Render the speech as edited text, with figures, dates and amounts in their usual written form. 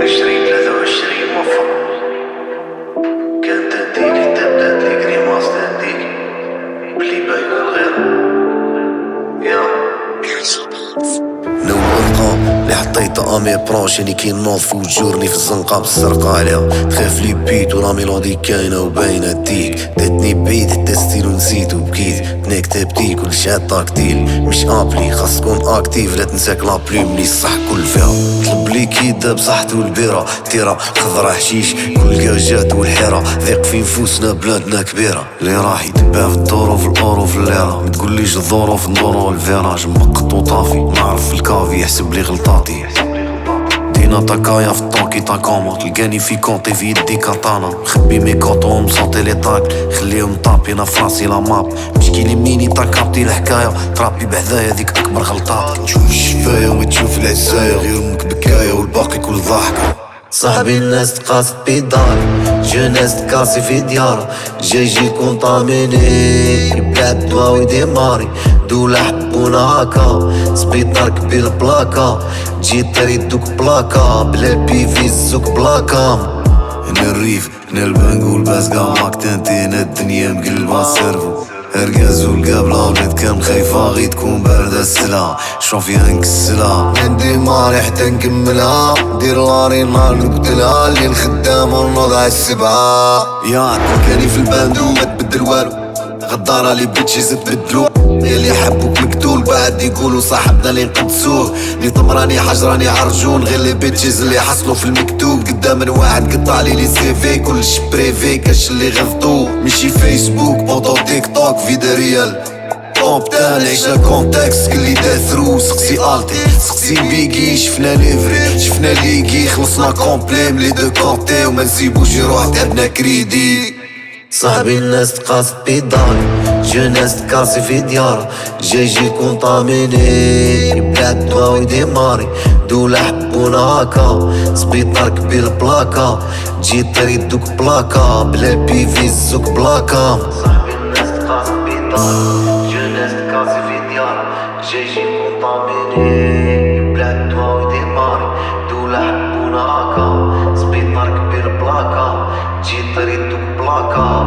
2023 موفق. كانت تديك تبدات لي كريماس تديك بلي باينة الغير نوضقة اللي حطيتها امي بروش يعني كي نوض في وجورني في الزنقة بالزرقاء عليها تخاف لي بيت ولا ميلودي كاينة وباينة ديك داتني بعيد حتى ستيل ونسيت وبكيت نكتبتي كل شي تاكتيل مش ابلي خاص تكون اكتيف لا تنساك لابلوم لي صح كل فيها طلب لي كيدا بصحت والبيرة تيرا خضرا حشيش كل كاجات والحيرة ذيق في نفوسنا بلادنا كبيرة اللي راح يتباع في الدورو في الاورو في الليرة متقوليش الظروف ندورو الفيراج مقط وطافي نعرف الكافي يحسب لي غلطاتي دينا تاكايا في الطوكي تاكوما تلقاني في كونتي في يدي كاتانا مخبي مي كوطو ومصوتي لي طاك خليهم طابينا في راسي لا ماب مشكيلي منيني تاكابتي الحكاية ترابي بحذايا ذيك اكبر غلطات تشوف الشفاية وما تشوف العزاية غير امك بكاية والباقي كل ضحكة صاحبي الناس تقاصد بيداري جوناس تكاسي في ديارة جي كونطاميني بلاد دواوي ديماري دولة حبونا هاكا سبيطار كبير بلاكا جيت تريد دوك بلاكا بلا بيفي الزوك بلاكا هنا الريف هنا البنك والبازقا ماك تنتين الدنيا مقلبها سيرفو ارقاز والقابلة ولاد كان خايفة غي تكون باردة السلا شوف فيها نكسلها عندي ماري حتى نكملها دير لاري نهار نقتلها اللي الخدام ونوضع السبعة يا كاني في الباندو ما تبدل والو غدارة لي بيتشيز تبدلو اللي حبوك مقتول بعد يقولوا صاحبنا اللي نقدسوه اللي طمراني حجراني عرجون غير لي بيتشيز اللي حصلوا في المكتوب قدام واحد قطع لي سيفي كلش بريفي كاش اللي غلطو مشي فيسبوك بوطو تيك توك فيدا ريال طوب تاني عيشنا كونتكست كلي داثرو سقسي التي سقسي بيكي شفنا ليفري شفنا ليكي خلصنا كومبلي ملي دو كونتي وما نسيبوش يروح تعبنا كريدي صاحبي الناس تقاصد بيداري جوناس تكاسي في ديارة جي كونطاميني بلاد دواوي ديماري دولة حبونا هاكا سبيطار كبير بلاكا جيت تريد دوك بلاكا بلا بيفي الزوك بلاكا صاحبي الناس تقاصد بيداري جوناس تكاسي في ديارة جي كونطاميني بلاد دواوي ديماري دولة حبونا هاكا سبيطار كبير بلاكا جيت تريد دوك بلاكا